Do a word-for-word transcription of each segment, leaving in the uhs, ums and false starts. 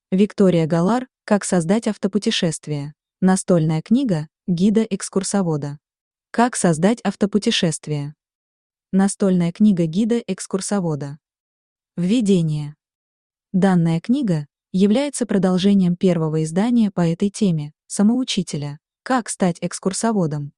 Виктория Галар «Как создать автопутешествие». Настольная книга гида экскурсовода. Как создать автопутешествие. Настольная книга гида экскурсовода. Введение. Данная книга является продолжением первого издания по этой теме «Самоучителя. Как стать экскурсоводом»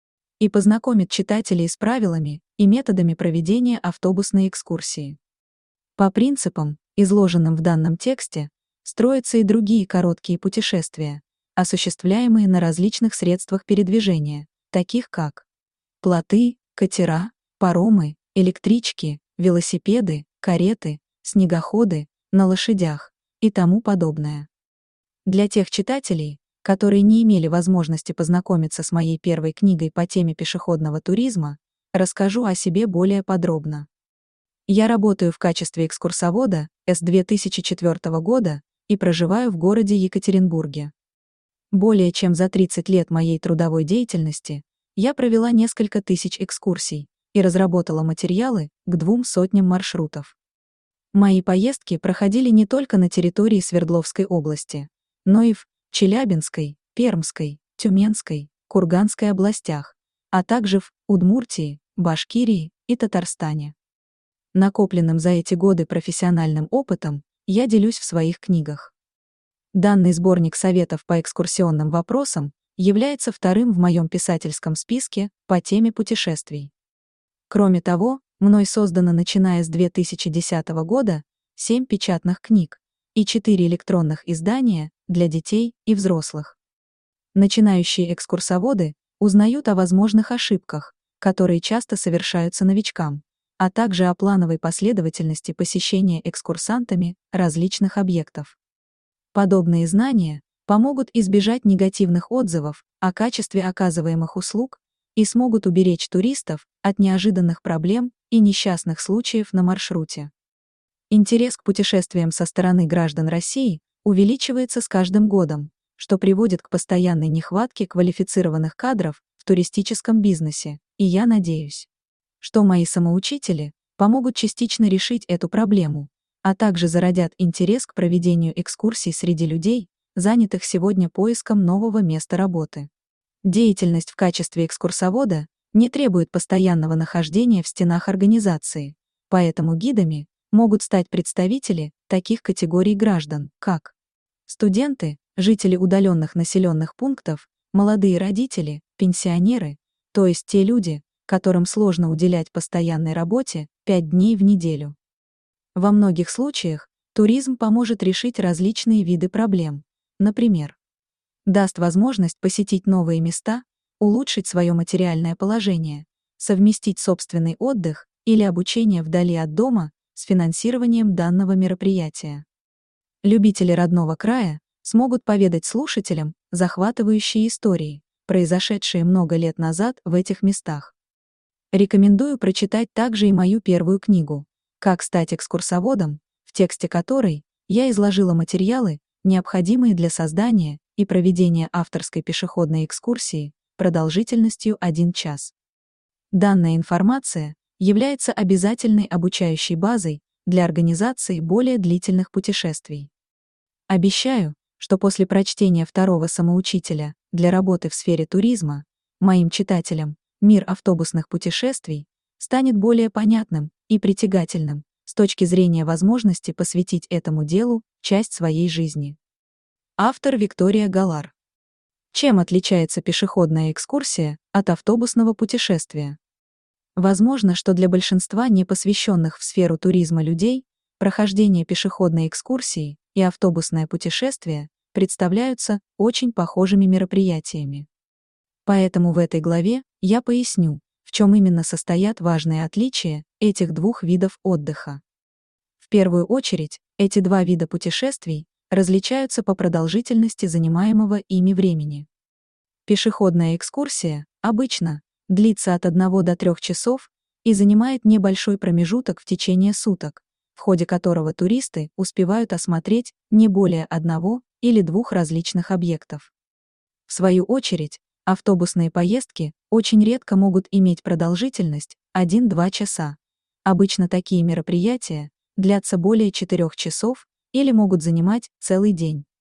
и познакомит читателей с правилами и методами проведения автобусной экскурсии. По принципам, изложенным в данном тексте, строятся и другие короткие путешествия, осуществляемые на различных средствах передвижения, таких как плоты, катера, паромы, электрички, велосипеды, кареты, снегоходы, на лошадях и тому подобное. Для тех читателей, которые не имели возможности познакомиться с моей первой книгой по теме пешеходного туризма, расскажу о себе более подробно. Я работаю в качестве экскурсовода с две тысячи четвёртого года и проживаю в городе Екатеринбурге. Более чем за тридцать лет моей трудовой деятельности я провела несколько тысяч экскурсий и разработала материалы к двум сотням маршрутов. Мои поездки проходили не только на территории Свердловской области, но и в Челябинской, Пермской, Тюменской, Курганской областях, а также в Удмуртии, Башкирии и Татарстане. Накопленным за эти годы профессиональным опытом я делюсь в своих книгах. Данный сборник советов по экскурсионным вопросам является вторым в моем писательском списке по теме путешествий. Кроме того, мной создано, начиная с две тысячи десятого года, семь печатных книг и четыре электронных издания для детей и взрослых. Начинающие экскурсоводы узнают о возможных ошибках, которые часто совершаются новичкам, а также о плановой последовательности посещения экскурсантами различных объектов. Подобные знания помогут избежать негативных отзывов о качестве оказываемых услуг и смогут уберечь туристов от неожиданных проблем и несчастных случаев на маршруте. Интерес к путешествиям со стороны граждан России увеличивается с каждым годом, что приводит к постоянной нехватке квалифицированных кадров в туристическом бизнесе, и я надеюсь, что мои самоучители помогут частично решить эту проблему, а также зародят интерес к проведению экскурсий среди людей, занятых сегодня поиском нового места работы. Деятельность в качестве экскурсовода не требует постоянного нахождения в стенах организации, поэтому гидами могут стать представители таких категорий граждан, как студенты, жители удаленных населенных пунктов, молодые родители, пенсионеры, то есть те люди, которым сложно уделять постоянной работе пять дней в неделю. Во многих случаях туризм поможет решить различные виды проблем, например, даст возможность посетить новые места, улучшить свое материальное положение, совместить собственный отдых или обучение вдали от дома с финансированием данного мероприятия. Любители родного края смогут поведать слушателям захватывающие истории, произошедшие много лет назад в этих местах. Рекомендую прочитать также и мою первую книгу «Как стать экскурсоводом», в тексте которой я изложила материалы, необходимые для создания и проведения авторской пешеходной экскурсии продолжительностью один час. Данная информация является обязательной обучающей базой для организации более длительных путешествий. Обещаю, что после прочтения второго самоучителя для работы в сфере туризма моим читателям мир автобусных путешествий станет более понятным и притягательным с точки зрения возможности посвятить этому делу часть своей жизни. Автор Виктория Галар. Чем отличается пешеходная экскурсия от автобусного путешествия? Возможно, что для большинства непосвященных в сферу туризма людей прохождение пешеходной экскурсии и автобусное путешествие представляются очень похожими мероприятиями. Поэтому в этой главе я поясню, в чем именно состоят важные отличия этих двух видов отдыха. В первую очередь, эти два вида путешествий различаются по продолжительности занимаемого ими времени. Пешеходная экскурсия обычно длится от одного до трех часов и занимает небольшой промежуток в течение суток, в ходе которого туристы успевают осмотреть не более одного или двух различных объектов. В свою очередь, автобусные поездки очень редко могут иметь продолжительность один-два часа. Обычно такие мероприятия длятся более четырёх часов или могут занимать целый день.